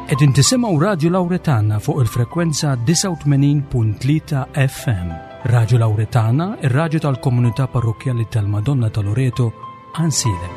Qegħdin tisimgħu Radio Lawretana fuq il-frekwenza 89.3 FM. Radio Lawretana, ir-radju tal-Komunità Parrokjali tal-Madonna ta' Loreto, Ansile.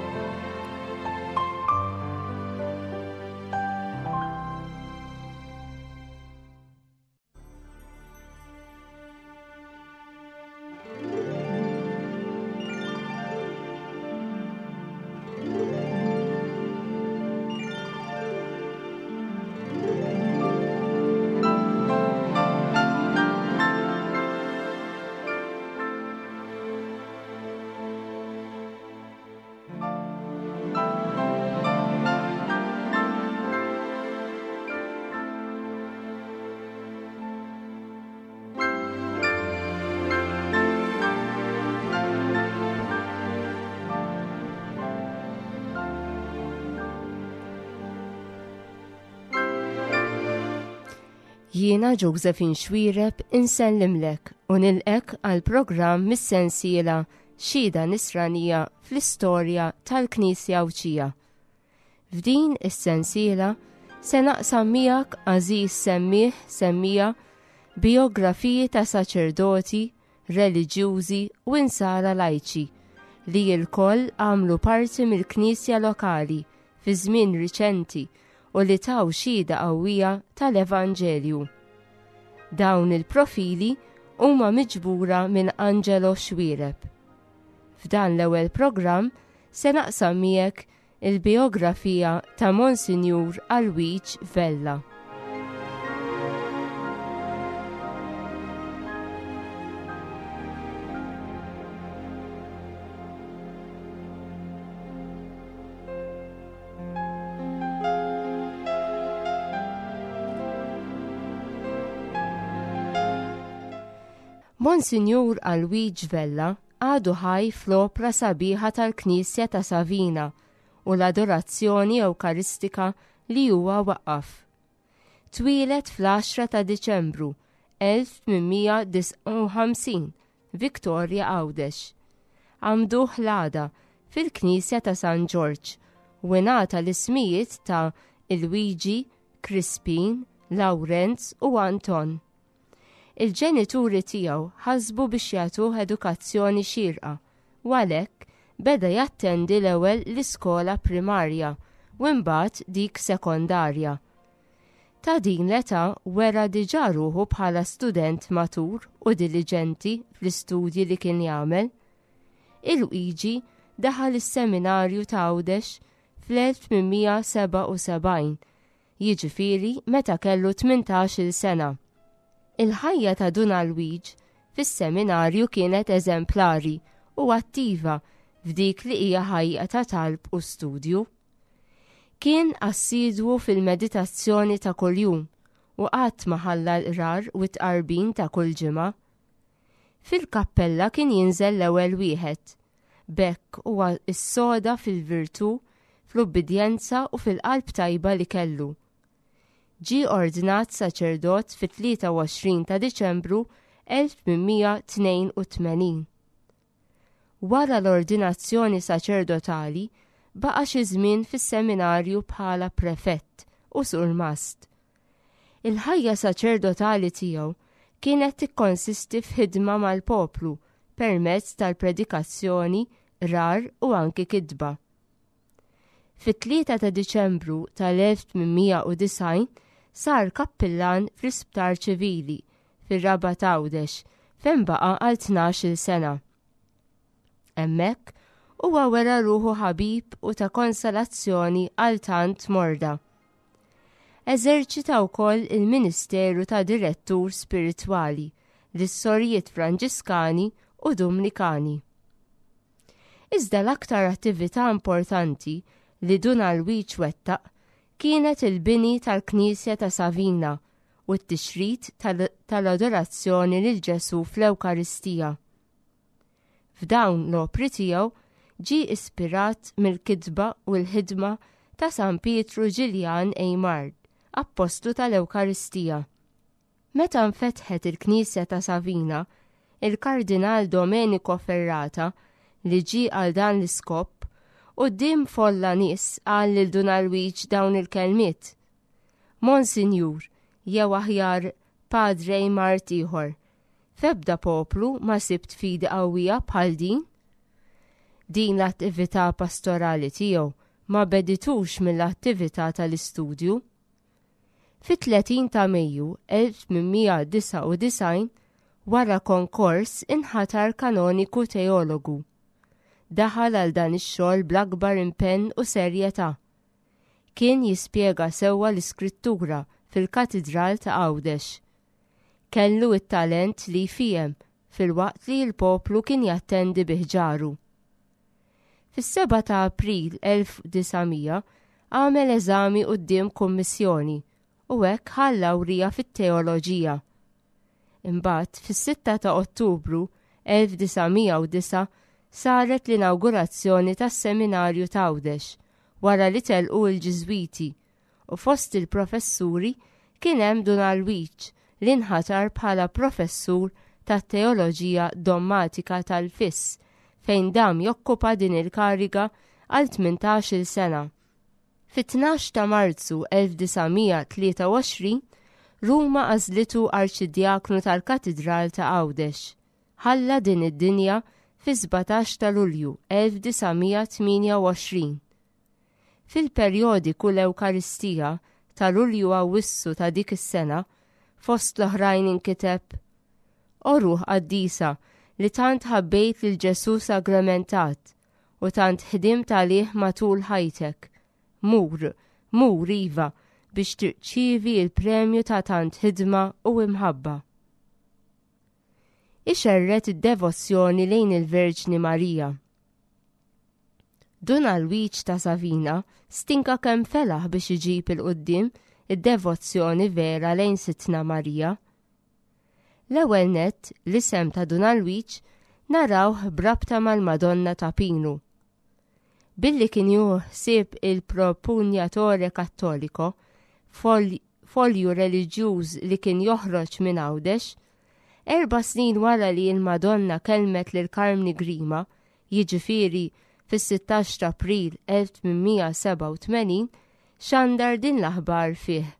Jiena Josephine Xwireb insellimlek u nilqek għal programm mis-sensiela Xhieda Nisranija fl-istorja tal-Knisja Awċija. F'din is-sensiela se naqsam miegħek għażiż semmija biografiji ta' saċerdoti, reliġjużi u insara lajċi li l-koll għamlu parti mill-Knisja lokali fi żmien riċenti u li taw xhieda qawwija tal-Evanġelju. Dawn il-profili huma miġbura minn Angelo Xwireb. F'dan l-ewwel programm se naqsam miegħek il-biografija ta' Monsinjur Alwiġ Vella. Monsinjur Alwiġ Vella għadu ħaj fl-opra sabiħa tal-Knisja ta' Savina u l-adorazzjoni ewkaristika li huwa waqqaf. Twilet fl-10 ta' Diċembru 1859 Victoria Għawdex. Għamduh l-għada fil-Knisja ta' San George u ngħata l-ismijiet ta' Luigi, Crispin, Lawrenz u Anton. Il-ġenituri tiegħu ħasbu biex jagħtuh edukazzjoni xierqa u għalhekk beda jattendi l-ewwel l-iskola primarja u mbagħad dik sekondarja. Ta' din l-età wera diġà ruħu bħala student matur u diliġenti fl-istudji li kien jagħmel. Il-Luigi daħal is-seminarju ta' Għawdex fl-1877, jiġifieri meta kellu 18-il sena. Il-ħajja ta' Dun Alwiġ fis-seminarju kienet eżemplari u attiva f'dik li hija ħajja ta' talb u studju. Kien assidwu fil-meditazzjoni ta' kuljum u qatt ma ħalla l-qrar u t-qarbin ta' kull ġimgħa. Fil-kappella kien jinżel l-ewwel wieħed. Bekk huwa s-soda fil-virtu, fl-ubbidjenza u fil-qalb tajba li kellu. Ġie ordinat saċerdot fit-23 ta' Diċembru 1882. Wara l-ordinazzjoni saċerdotali baqa' xi żmien fis-seminarju bħala prefett u surmast. Il-ħajja saċerdotali tiegħu kienet tikkonsisti f'ħidma mal-poplu permezz tal-predikazzjoni, rar u anki kitba. Fit-3 ta' Diċembru tal-1890 sar kappillan fl-Isptar Ċivili fir-Raba ta' Għawdex fejn baqa' għal 12-il sena. Hemmhekk huwa wera ruħu ħabib u ta' konsolazzjoni għal tant morda. Eżerċita wkoll il-Ministeru ta' Direttur Spiritwali lis-Sorjiet Franġiskani u Dominikani. Iżda l-aktar attività importanti li Dun Alwiġ wettaq kienet il-bini tal-Knisja ta' Savina u t-tixrid tal-adorazzjoni lil Ġesu fl-Ewkaristija. F'dawn l-opri tiegħu ġie ispirat mill-kitba u l-ħidma ta' San Pietru Ġiljan Eymard, appostu tal-Ewkaristija. Meta nfetħet il-Knisja ta' Savina, il-Kardinal Domenico Ferrata li ġie għal dan l-iskop quddiem folla nies qal lil Dun Alwiġ dawn il-kelmiet: Monsinjur, jew aħjar Padre Mart ieħor, f'ebda poplu ma sibt fidi qawwija bħal din. Din l-attività pastorali tiegħu ma beditux mill-attività tal-istudju. Fit-30 ta' Mejju 1899 wara konkors inħatar kanoniku teologu. Daħal għal dan ix-xogħol bl-akbar impenn u serjetà. Kien jispjega sewwa l-iskrittura fil-Katedral ta' Għawdex. Kellu it-talent li jfiem fil-waqt li l-poplu kien jattendi biħġaru. Fis-7 ta' April 1900 għamel eżami quddiem kummissjoni u hekk ħall lawrija fit-teoloġija. Imbagħad fis-6 ta' Ottubru 1909 saret l-inawgurazzjoni tas-Seminarju ta' Għawdex wara li telqu l-Ġiżwiti u fost il-professuri kien hemm Donald Weech li nħatar bħala professur tat-teoloġija dogmatika tal-Fiss fejn dam jokkupa din il-kariga għal 18-il sena. Fit-12 ta' Marzu 1923 Ruma għażlitu arċidjaknu tal-Katedral ta' Għawdex. Ħalla din id-dinja fi 17 ta' Lulju 1928. Fil-perjodiku l-Ewkaristija ta' Lulju Awwissu ta' dik is-sena, fost l-oħrajn inkiteb: O Ruħ Qaddisa li tant ħabbejt lil Ġesu sagramentat u tant ħdimt għalih matul ħajtek. Mur iva biex tirċievi il-premju ta' tant ħidma u imħabba. Ixerret id-devozzjoni lejn il-Verġni Marija. Donald Weech ta' Savina stinka kemm felaħ biex iġib il-qudiem id-devozzjoni vera lejn Sittna Marija. L-ewwel nett l-isem ta' Donald Weech narawh brabta mal-Madonna ta' Pinu. Billi kien juħsieb il-Propugnatore Kattolico, folju reliġjuż li kien joħroġ minn Għawdex, 4 snin wara li l-Madonna kelmet lil Karmni Grima, jiġifieri fis-16 ta' April 1887, xandar din l-aħbar fih.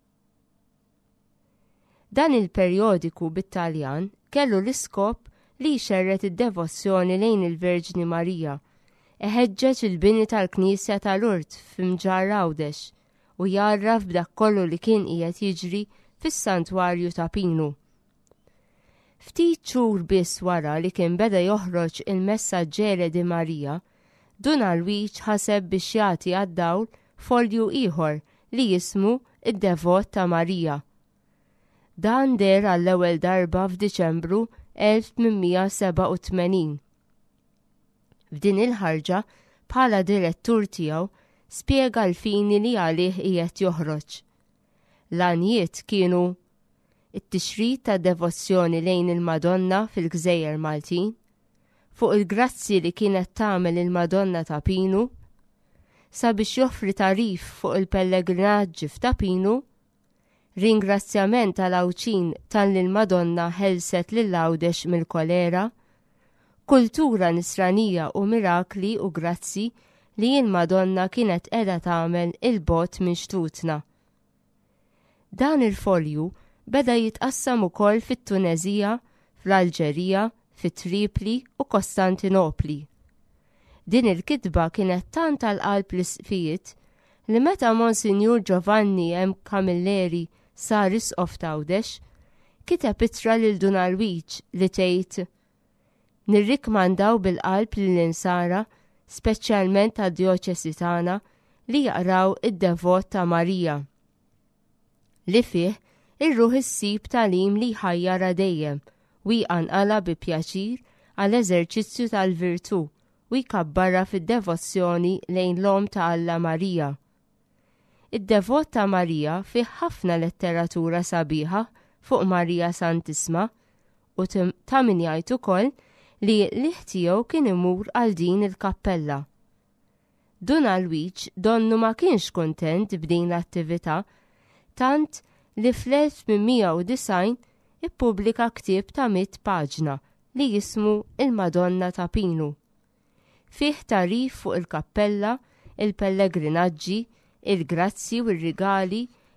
Dan il-perjodiku bit-Taljan kellu l-iskop li jxerret id-devozzjoni lejn il-Verġni Marija, eħeġġeġ il-bini tal-Knisja tal-Urt f'Mġar Għawdex u jarraf b'dak kollu li kien qiegħed jiġri fis-Santwarju ta' Pinu. Ftit xhur biss wara li kien beda joħroġ il-Messaġġere di Marija, Donald Weech ħaseb biex jagħti għad-dawl folju ieħor li jismu id-Devot ta' Marija. Dan der għall-ewwel darba f'Diċembru 1887. F'din il-ħarġa bħala direttur tiegħu spjega l-fini li għalih qiegħed joħroġ. L-għanijiet kienu it-tixrid ta' devozzjoni lejn il-Madonna fil-Gżejjer Maltin, fuq il-grazzi li kienet tagħmel il-Madonna ta' Pinu, sabiex joffri tarif fuq il-pellegrinaġġi f'ta' Pinu, ringrazzjament tal-Awċin tal-Madonna ħelset lil Għawdex mill-kolera, kultura nisranija u mirakli u grazzi li il-Madonna kienet qiegħda tagħmel il-bot minn xtutna. Dan il-folju beda jitqassam ukoll fit-Tunezija, fl-Alġerija, fit-Tripli u Kostantinopli. Din il-kitba kienet tant tal-qalb l-isfijiet li meta Monsinjur Giovanni M. Camilleri sar isqof ta' Għawdex, kiteb ittra lil Donald Weech li tgħid: Nirrikmandaw bil-qalb lill-insara, speċjalment tad-djoċesi tagħna, li jaqraw id-Devot ta' Marija, li fih ir-ruħ issib tagħlim li jħajjara dejjem u jqanqala bi pjaċir għal eżerċizzju tal-virtù u jkabbarha fid-devozzjoni lejn l-Om ta' Alla Marija. Id-Devot ta' Marija fih ħafna letteratura sabiħa fuq Marija Santisma u ta' min jgħid ukoll li l-ħtiegħu kien imur għal din il-kappella. Donald Weech donnu ma kienx kontent b'din l-attività tant li fl-1890 ippubblika ktieb ta' 100 paġna li jismu Il-Madonna ta' Pinu. Fih tarif fuq il-kappella, il-pellegrinaġġi, il-grazzi u r-rigali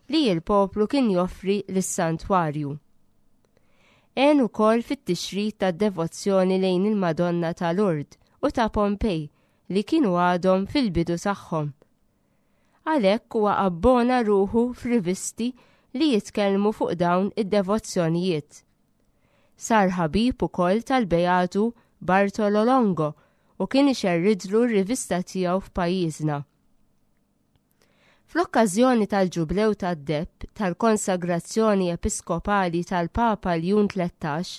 li l-poplu kien joffri lis-santwarju. En ukoll fit-tixrid tad-devozzjoni lejn il-Madonna ta' Lourdes u ta' Pompej li kienu għadhom fil-bidu tagħhom. Għalhekk huwa abbona ruħu f'rivisti li jitkellmu fuq dawn id-devozzjonijiet. Sar ħabib ukoll tal-Beatu Bartolo Longo u kien ixerridlu r-rivista tiegħu f'pajjiżna. Fl-okkażjoni tal-ġublew tad-depp tal-konsagrazzjoni episkopali tal-Papa Ljun 13,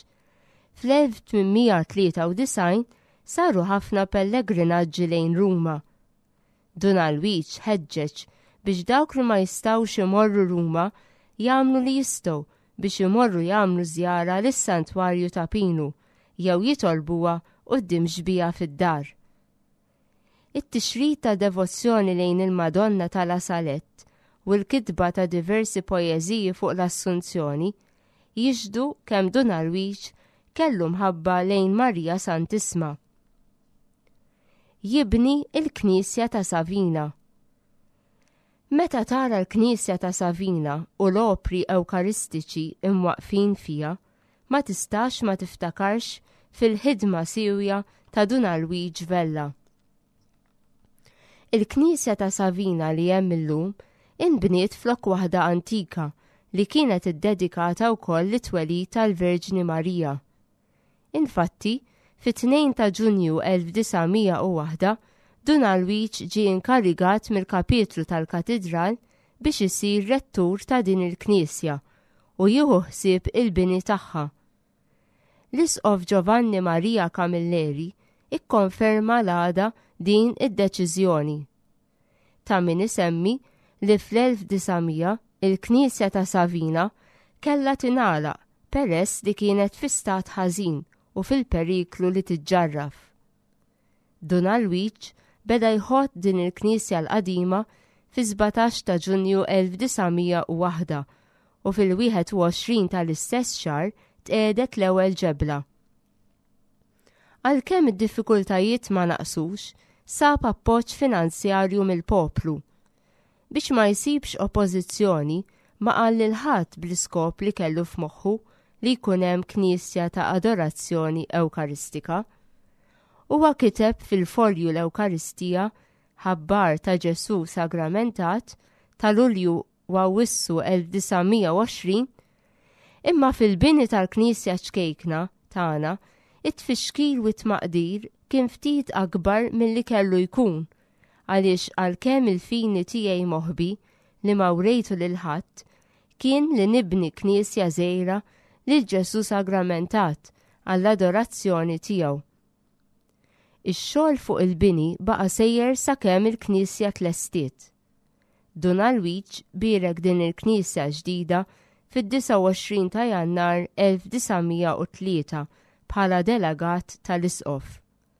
fl-1893 saru ħafna pellegrinaġġi lejn Ruma. Donald Weech ħeġġeġ biex dawk li ma jistgħux imorru Ruma jagħmlu li jistgħu biex imorru jagħmlu żjara lis-Santwarju ta' Pinu jew jitolbuha quddiem xbija fid-dar. It-tixrid ta' devozzjoni lejn il-Madonna tal-La Salette u l-kitba ta' diversi poeżiji fuq l-Assunzjoni jiġdu kemm Donald Weech kellu mħabba lejn Marija Santisma. Jibni il-Knisja ta' Savina. Meta tara l-Knisja ta' Savina u l-opri ewkaristiċi imwaqfin fija, ma tistax ma tiftakarx fil-ħidma siwja ta' Donald Weech Vella. Il-Knisja ta' Savina li hemm illum inbniet flok waħda antika li kienet iddedikata wkoll lit-twelid tal-Verġni Marija. Infatti, fit-2 ta' Ġunju 1901, Donald Weech ġie inkarigat mill-kapitlu tal-katedral biex isir rettur ta' din il-Knisja u jieħu ħsieb il-bini tagħha. L-Isqof Giovanni Maria Camilleri ikkonferma l-għada din id-deċiżjoni. Ta' min isemmi li fl-1900 il-Knisja ta' Savina kellha tingħalaq peress li kienet fi stat ħażin u fil-periklu li tiġġarraf. Donald Weech beda jħodd din il-Knisja l-qadima fi 17 ta' Ġunju 1901 u fil-21 tal-istess xahar tqiegħdet l-ewwel ġebla. Għalkemm id-diffikultajiet ma naqsux, sab appoġġ finanzjarju mill-poplu. Biex ma jsibx oppożizzjoni ma qal lil ħadd bl-iskop li kellu f'moħħu li jkun hemm knisja ta' adorazzjoni ewkaristika. Huwa kiteb fil-folju l-Ewkaristija ħabbar ta' Ġesu sagramentat ta' Lulju u Awwissu 1920, imma fil-bini tal-Knisja ċkejkna tagħna it-tfixkil u t-maqdir kien ftit akbar milli kellu jkun, għaliex għalkemm il-fini tiegħi moħbi li ma wrejtu lil ħadd kien li nibni knisja żgħira lil Ġesu sagramentat għall-adorazzjoni tiegħu. Ix-xogħol fuq il-bini baqa' sejjer sakemm il-Knisja tlestiet. Donald Weech bierek din il-Knisja ġdida fid-29 ta' Jannar 1903 bħala delegat tal-Isqof.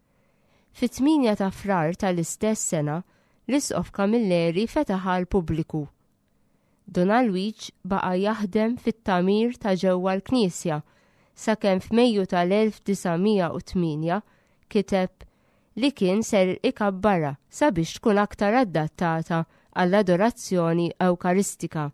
Fit-8 ta' Frar tal-istess sena, l-Isqof Camilleri fetaħa l-pubbliku. Donald Weech baqa' jaħdem fit-tamir ta' ġewwa l-Knisja sakemm f'Mejju tal-1908 kiteb li kien ser ikabbara sabiex tkun aktar adattata għall-adorazzjoni ewkaristika.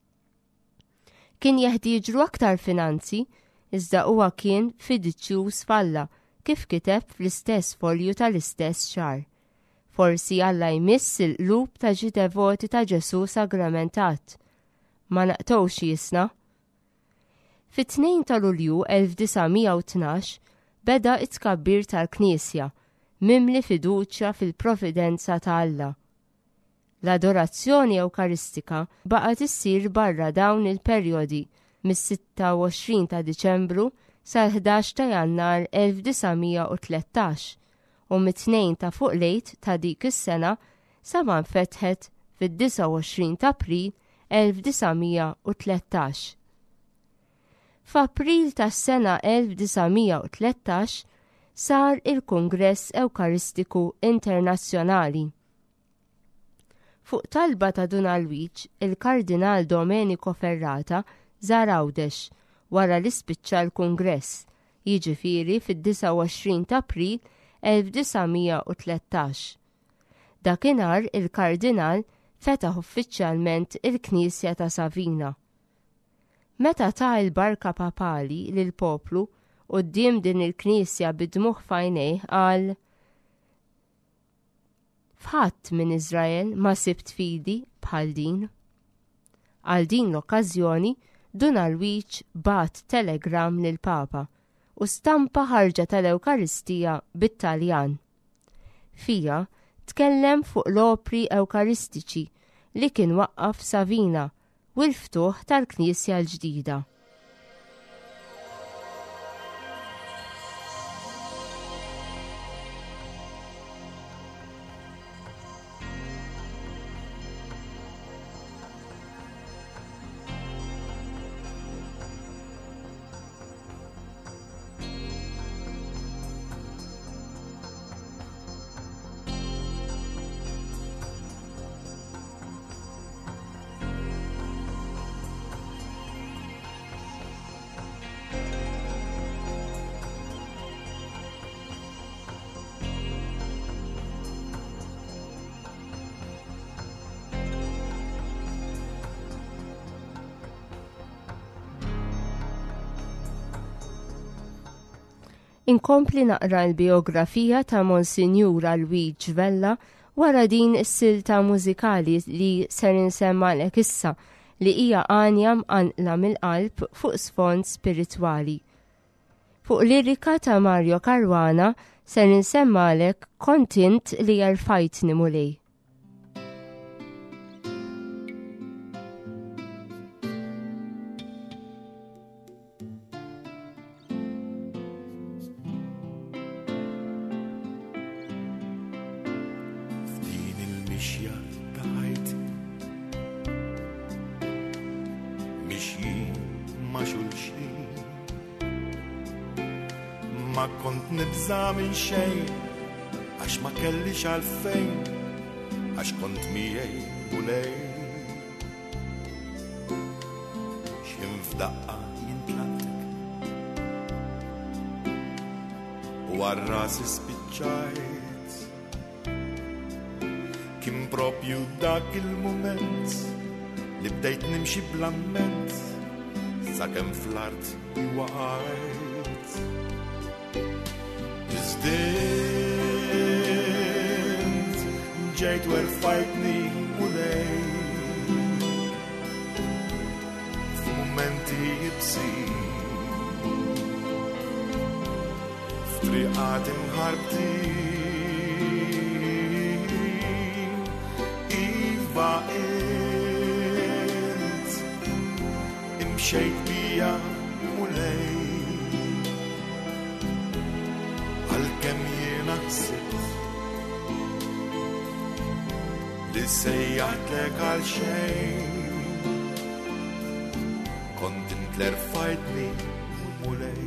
Kien jeħtieġlu aktar finanzi, iżda huwa kien fiduċjuż f'Alla kif kiteb fl-istess folju tal-istess xahar. Forsi Alla jmiss il-qlub ta' ġi devoti ta' Ġesu sagramentat. Ma naqtgħux jisna. Fit-2 ta' Lulju 1912 beda it-tkabbir tal-Knisja, mimli fiduċja fil-providenza ta' Alla. L-adorazzjoni ewkaristika baqgħet issir barra dawn il-perjodi mis-26 ta' Diċembru sal-11 ta' Jannar 1913 u mit-2 ta' fuq lejt ta' dik is-sena sa ma nfetħet fid-29 ta' April 1913. F'April tas-sena 1913 sar il-Kongress Ewkaristiku Internazzjonali. Fuq talba ta' Donald Weech, il-Kardinal Domenico Ferrata żar Għawdex wara li spiċċa l-Kongress, jiġifieri fid-29 ta' April 1913. Dakinhar il-Kardinal fetaħ uffiċjalment il-Knisja ta' Savina. Meta ta' il-barka papali lil poplu quddiem din il-Knisja bid-dmuħ f'għajnejh qal: f'ħadd minn Iżrael ma sibt fidi bħal din. Għal din l-okkażjoni Dunalwiċ bat telegram lil Papa u stampa ħarġa tal-Ewkaristija bit-Taljan. Fija tkellem fuq l-opri ewkaristiċi li kien waqqaf Savina u l-ftuħ tal-Knisja l-ġdida. Inkompli naqra l-biografija ta' Monsinjura Luigi Vella wara din is-silta mużikali li ser insemmalek issa li hija għanja mqanqla mill-qalb fuq sfond spiritwali. Fuq lirika ta' Mario Caruana ser insemmalek Kontint li jarfajtni mulej. Ma kont nibża minn xejn, għax ma kellix għalfejn, għax kont miegħi u lejn. X'kien f'daqqa jintlattek u għar-rasi spiċċajt. Kien propju dak il-mument li bdejt nimxi bl-amment sakemm fl-art waqgħet. Iżdiet ġejt werfajtni mulej f'mumenti jibsin f'triqat imħarbtin iva int imxejt bija mulej għal-kem jiena ħsibt li sejjaħtlek għal xejn kont int l-erfajtni mulej.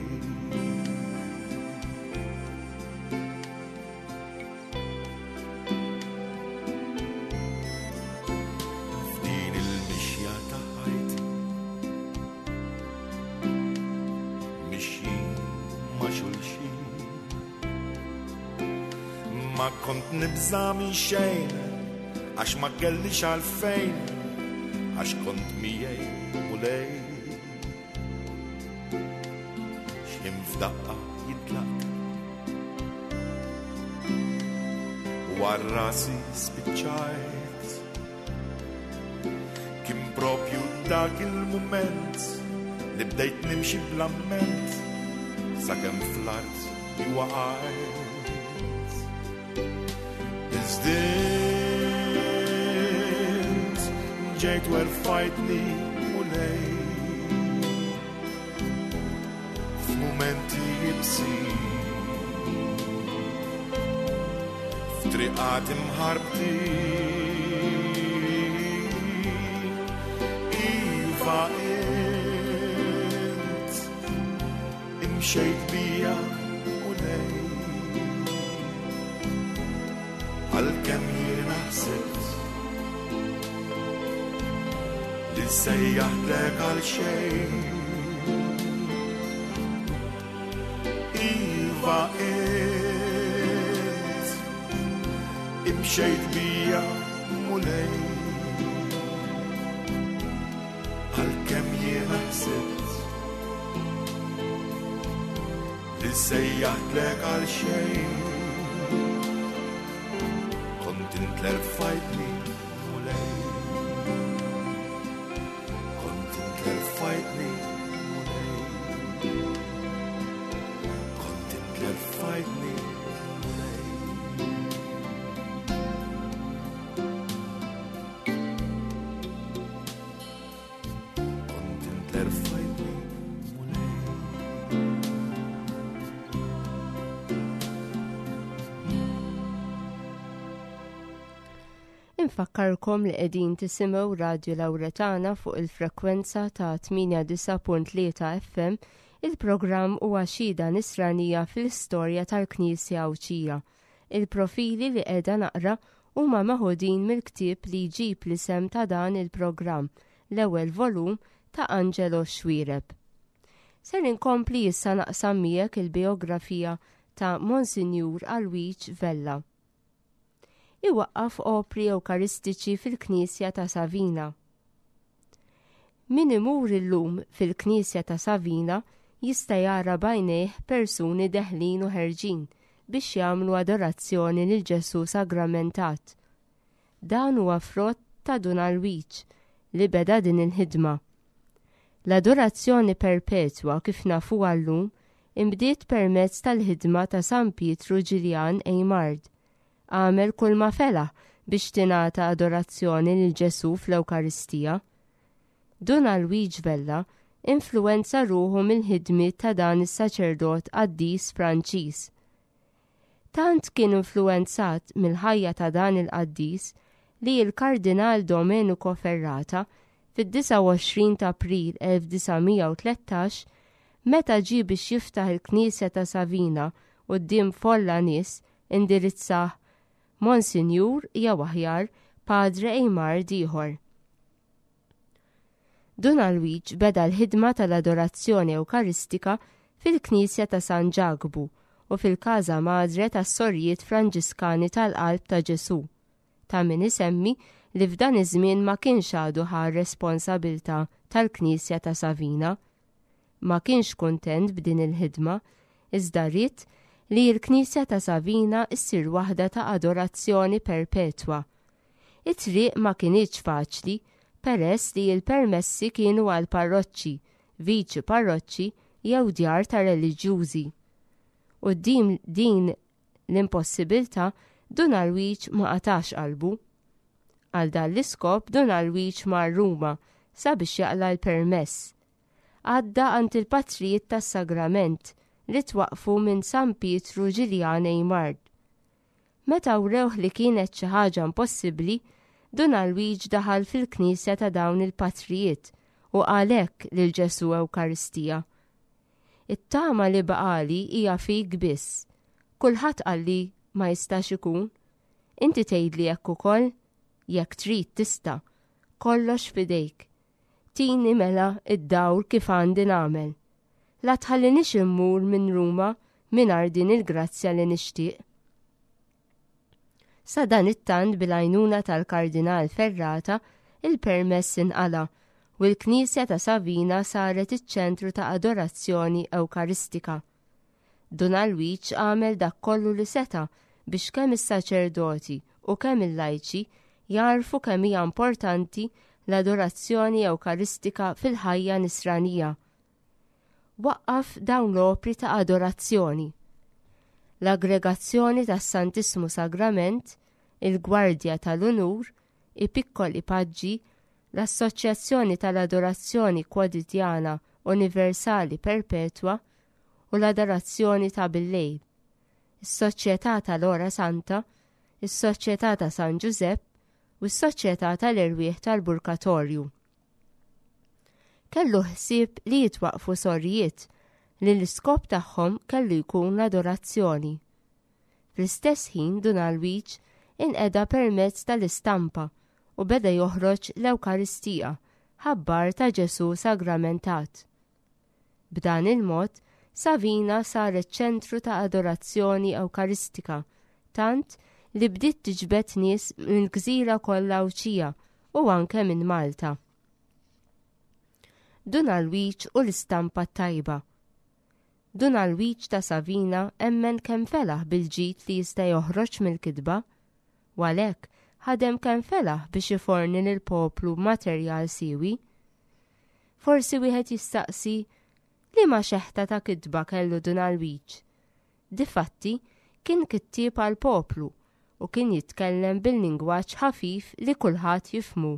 F'din il-mixja ta' ħajti mixjin ma' xulxin ma kont nibża minn xejn għax ma kellix għalfejn għax kont miegħi mulej. X'kien f'daqqa jitlaq u għar-rasi spiċċajt. Kien propju dak il-mument li bdejt nimxi bl-amment sakemm fl-art waqgħet. Iżdiet ġejt werfajtni mulej f'mumenti jibsin f'triqat imħarbtin iva int imxejt bija mulej għal-kem jiena ħsibt li sejjaħtlek għal xejn iva int imxejt bija mulej għal-kem jiena ħsibt li sejjaħtlek għal xejn kont intlerfajtni mulej kont intlerfajtni mulej kont intlerfajtni Infakkarkom li qegħdin tisimgħu Radio Lawretana fuq il-frekwenza ta' 89.3 FM. Il-programm huwa xhieda nisranija fil-istorja tal-Knisja Awċija. Il-profili li qiegħda naqra huma maħudin mill-ktieb li jġib l-isem ta' dan il-programm, l-ewwel volum ta' Angelo Xwireb. Ser inkompli issa naqsam miegħek il-biografija ta' Monsinjur Alwiċ Vella. Iwaqqaf opri ewkaristiċi fil-Knisja ta' Savina. Min imur illum fil-Knisja ta' Savina jista' jara bajnejh persuni deħlin u ħerġin biex jagħmlu adorazzjoni lil Ġesu sagramentat. Dan huwa frott ta' Dun Alwiċ li beda din il-ħidma. L-adorazzjoni perpetwa kif nafuha llum imbdiet permezz tal-ħidma ta' San Pietru Ġiljan Eymard. Għamel kull ma fela biex tingħata adorazzjoni lil Ġesu fl-Ewkaristija. Dun Alwiċ Vella influwenza ruħu mill-ħidmiet ta' dan is-saċerdot qaddis Franċiż. Tant kien influwenzat mill-ħajja ta' dan il-qaddis li l-Kardinal Domenico Ferrata fid-29 ta' April 1913 meta ġie biex jiftaħ il-Knisja ta' Savina quddiem folla nies indirizzah Monsinjur jew aħjar Padre Eymard ieħor. Dun Alwiċ beda l-ħidma tal-adorazzjoni ewkaristika fil-Knisja ta' San Ġagbu u fil-Każa Madre tas-Sorjiet Franġiskani tal-Qalb ta' Ġesu. Ta' min isemmi li f'dan iż-żmien ma kienx għadu ħar responsabilità tal-Knisja ta' Savina. Ma kienx kuntent b'din il-ħidma, iżda rrid li l-Knisja ta' Savina issir waħda ta' adorazzjoni perpetwa. It-triq ma kienx faċli peress li l-permessi kienu għal parroċċi, viċi parroċċi jew djar ta' reliġjużi. U din l-impossibilità Dun Alwiċ ma qatax qalbu. Għal dan l-iskop Dun Alwiċ mar Ruma sabiex jaqla l-permess. Għadda għand il-patrijiet tas-sagrament li twaqfu minn San Pietru Ġiljan Eymard. Meta wrewh li kienet xi ħaġa impossibbli, Dun Alwiċ daħal fil-Knisja ta' dawn il-patrijiet u għalhekk lil Ġesu Ewkaristija. It-tama li baqali hija fik biss. Kulħadd qalli ma jistax ikun. Inti tgħidli hekk ukoll, jekk trid tista', kollox f'idejk. Tini mela id-dawr kif għandi nagħmel. La tħallinix immur minn Ruma mingħajr din il-grazzja li nixtieq. Sa dan it-tant bil-għajnuna tal-Kardinal Ferrata il-permess inqala u l-Knisja ta' Savina saret iċ-ċentru ta' adorazzjoni ewkaristika. Dun Alwiċ għamel dak kollu li seta biex kemm is-saċerdoti u kemm il-lajċi jarfu kemm hija importanti l-adorazzjoni ewkaristika fil-ħajja nisranija. Waqqaf dawn l-opri ta' adorazzjoni. L-aggregazzjoni tas-Santissimu Sagrament, il-Gwardja tal-Unur, i-Piccoli Paġġi, l-Assoċjazzjoni tal-Adorazzjoni Kwotidjana Universali Perpetwa u l-Adorazzjoni ta' bil-lejl, is-Soċjetà tal-Ora Santa, is-Soċjetà ta' San Giuseppe u s-Soċjetà tal-Irwieħ tal-Burkatorju. Kellu ħsieb li jitwaqfu sorjiet li l-iskop tagħhom kellu jkun l-adorazzjoni. Fl-istess ħin Dun Alwiċ inqeda permezz tal-istampa u beda joħroġ l-Ewkaristija, ħabbar ta' Ġesu sagramentat. B'dan il-mod Savina saret ċentru ta' adorazzjoni ewkaristika, tant li bdiet tiġbed nies mill-gżira kollha Awċija u anke minn Malta. Dunalwiċ u l-istampa tajba. Dunalwiċ ta' Savina emmen kemm felaħ bil-ġid li jista' joħroġ mill-kidba, u għalhekk ħadem kemm felaħ biex iforni lill-poplu materjal siewi. Forsi wieħed jistaqsi li ma xeħta ta' kidba kellu Dunalwiċ. Difatti kien kittieb għal poplu u kien jitkellem bil-lingwaġġ ħafif li kulħadd jifhmu.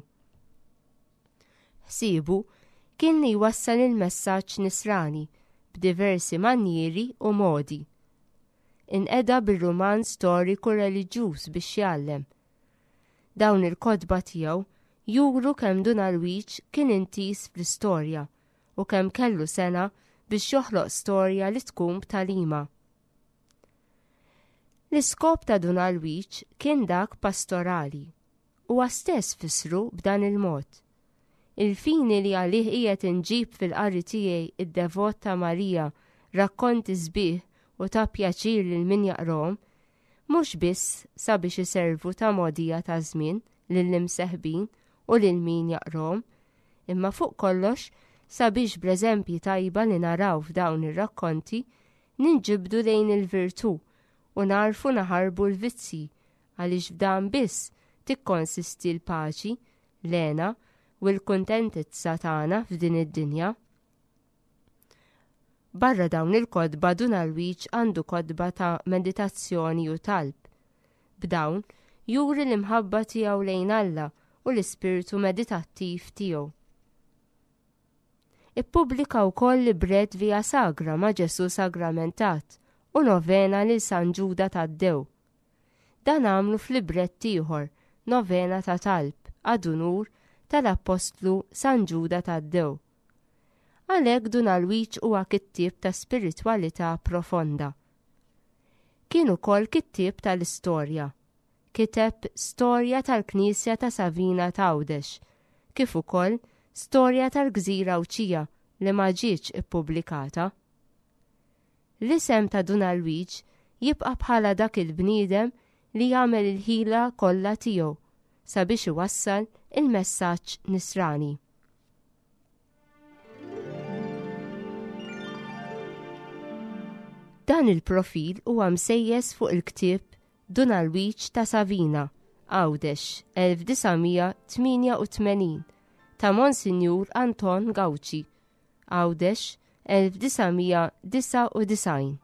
Ħsiebu kien li jwassal il-messaġġ nisrani b'diversi manjieri u modi. Inqeda bir-ruman storiku reliġjuż biex jgħallem. Dawn il-kodba tiegħu juru kemm Dunalwiċ kien intis fl-istorja u kemm kellu sena biex joħloq storja li tkun b'talima. L-iskop ta' Dunalwiċ kien dak pastorali u stess fissru b'dan il-mod. Il-fini li għalih qiegħed inġib fil-qari tiegħi id-devot ta' Marija rakkonti sbieħ u ta' pjaċir lil min jaqrom, mhux biss sabiex iservu ta' modija ta' żmien lill-imseħbin u lil min jaqrom, imma fuq kollox sabiex bl-eżempji tajba li naraw f'dawn ir-rakkonti ninġibdu lejn il-virtù u narfu naħarbu l-vizzi għaliex f'dan biss tikkonsisti l-paċi, l-għena u l-kuntentizza tagħna f'din id-dinja. Barra dawn il-kodba Dunalwiċ għandu kodba ta' meditazzjoni u talb. B'dawn juri l-imħabba tiegħu lejn Alla u l-ispirtu meditattiv tiegħu. Ippubblika wkoll libret via sagra ma' Ġesu sagramentat u novena lil San Ġuda Taddew. Dan għamlu f'libret ieħor, novena ta' talb għad-unur tal-Apostlu San Ġuda Taddew. Għalhekk Dunalwiċ huwa kittieb ta' spiritwalità profonda. Kien ukoll kittieb tal-istorja. Kiteb storja tal-Knisja ta' Savina Tawdex, kif ukoll storja tal-Gżira Awċija li ma ġietx ippubblikata. L-isem ta' Dunalwiċ jibqa' bħala dak il-bniedem li jagħmel il-ħila kollha tiegħu sabiex iwassal il-messaġġ nisrani. Dan il-profil huwa msejjes fuq il-ktieb Dunalwiċ ta' Savina, Għawdex, 1988, ta' Monsinjur Anton Gawċi, Għawdex, 1999.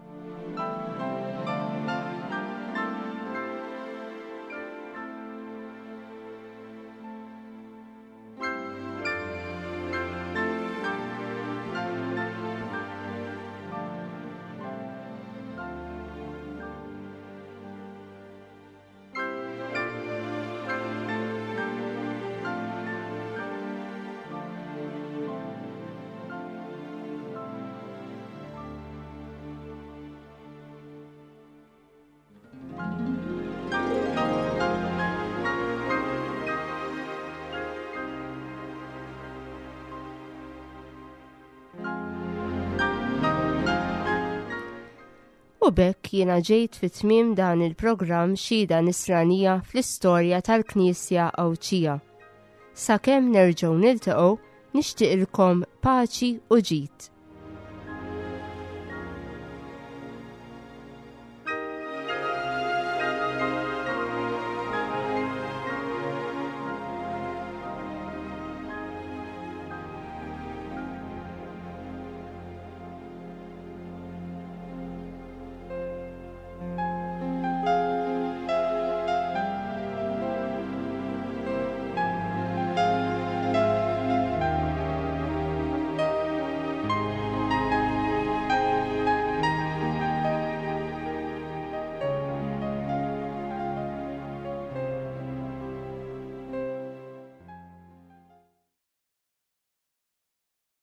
U bekk jiena ġejt fit-tmiem dan il-programm xhieda nisranija fl-istorja tal-Knisja Awċija. Sakemm nerġgħu niltaqgħu nixtieqilkom paċi u ġid.